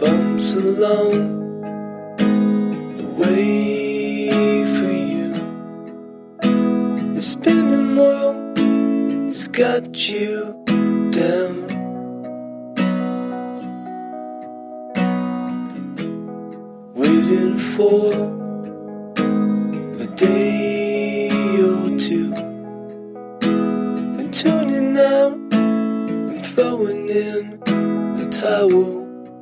bumps along the way for you. The spinning world has got you down. Waiting for a day or two, and tuning out and throwing in the towel.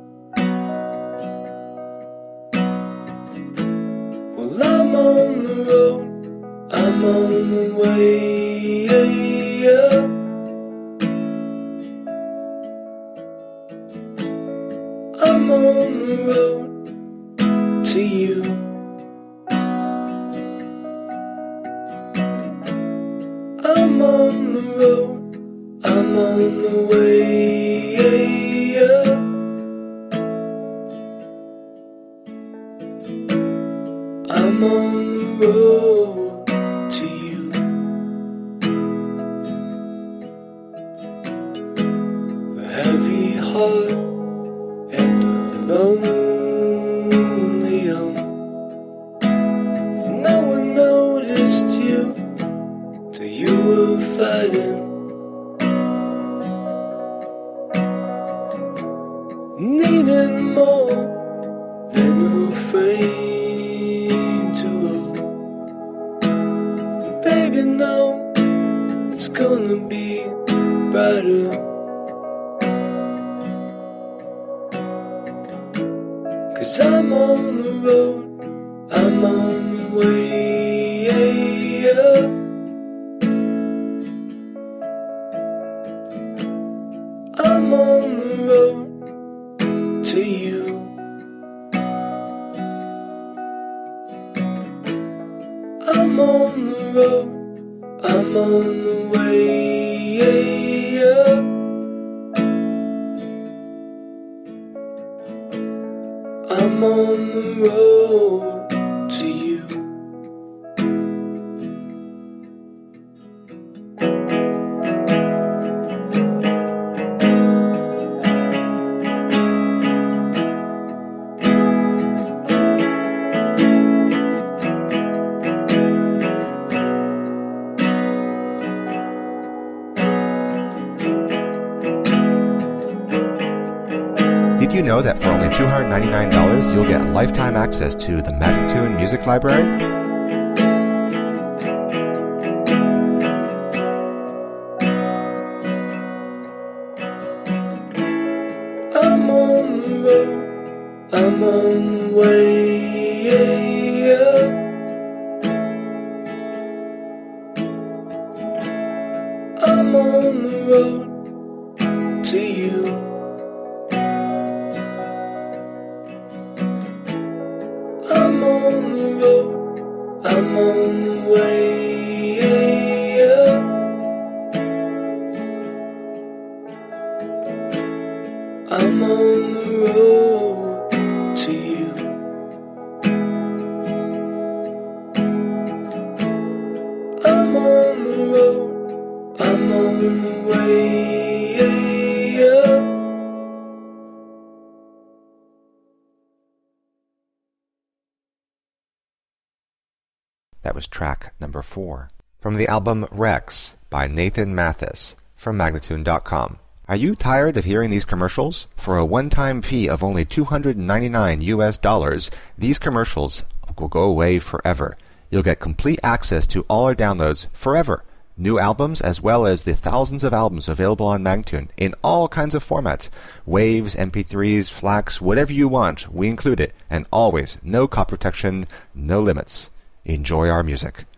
Well, I'm on the road, I'm on the way. I'm on the road to you. I'm on the road, I'm on the way. I'm on the road to you. A heavy heart and lonely arm. No one noticed you till you were fighting. Needing more than a frame to hold. Baby, now it's gonna be brighter. 'Cause I'm on the road, I'm on the way. I'm on the road to you. I'm on the road, I'm on the way. I'm on the road to you. Did you know that for only $299 you'll get lifetime access to the Magnatune Music Library? I'm on the road, I'm on the way. I'm on the road to you. I'm on the road, I'm on the way. I'm on the road to you. I'm on the road, I'm on the way. That was track number 4 from the album Rex by Nathan Mathis from Magnatune.com. Are you tired of hearing these commercials? For a one-time fee of only $299 US, these commercials will go away forever. You'll get complete access to all our downloads forever. New albums as well as the thousands of albums available on Magnatune in all kinds of formats. Waves, MP3s, FLACs, whatever you want, we include it. And always, no copy protection, no limits. Enjoy our music.